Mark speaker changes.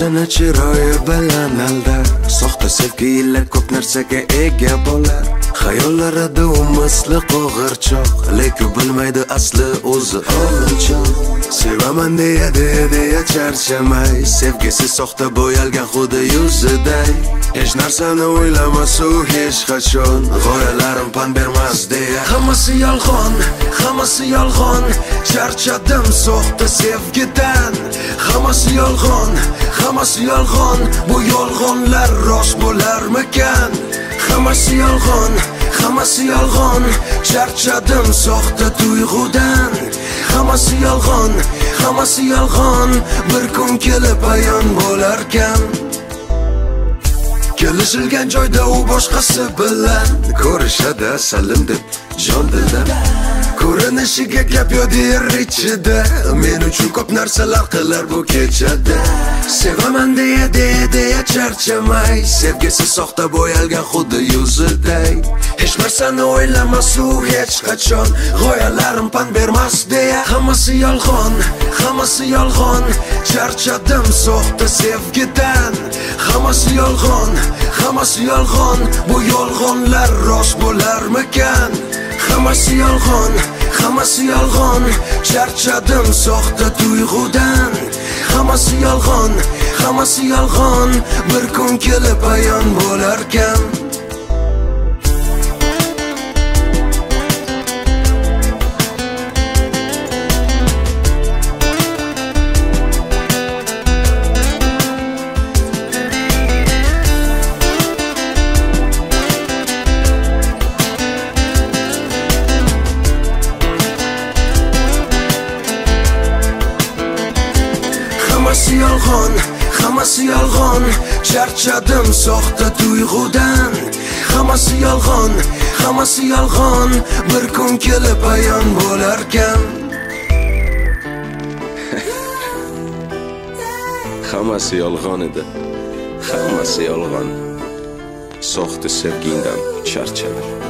Speaker 1: Tana chiroyi bilan aldar, soxta sevgi ila ko'p narsaga ega bo'lar. Xayollarida u misli qo'g'irchoq, lekin bilmaydi asli o'zi o'g'irchoq. Sevaman deya charchamay, sevgisi soxta bo'yalgan xuddi yuziday. Hech narsani o'ylamas u hech qachon, g'oyalarim pan bermas deya. Hammasi yolg'on, charchadim soxta sevgidan. Hammasi yolg'on, bu yolg'onlar rost bo'larmikan? Hammasi yolg'on, charchadim soxta tuyg'udan. Hammasi yolg'on, bir kun kelib ayon bo'larkan. Kelishilgan joyda u boshqasi bilan ko'rishadi salim deb jon dildan. Ko'rinishiga gap yo'q der ichida, men uchun ko'p narsalar qilar bu kechada. Sevaman deya charchamay, sevgisi soxta bo'yalgan xuddi yuziday. Hech narsani o'ylamas u hech qachon, g'oyalarim pan bermas deya. Hammasi yolg'on, charchadim soxta sevgidan. Hammasi yolg'on, bu yolg'onlar rost bo'larmikan? Hammasi yolg'on, charchadim soxta tuyg'udan. Hammasi yolg'on, bir kun kelib ayon bo'larkan. Hammasi yolg'on, charchadim soxta tuyg'udan. Hammasi yolg'on, bir kun kelib ayon bo'larkan.
Speaker 2: Hammasi yolg'on edi. Hammasi yolg'on. Soxta sevgingdan charchadim.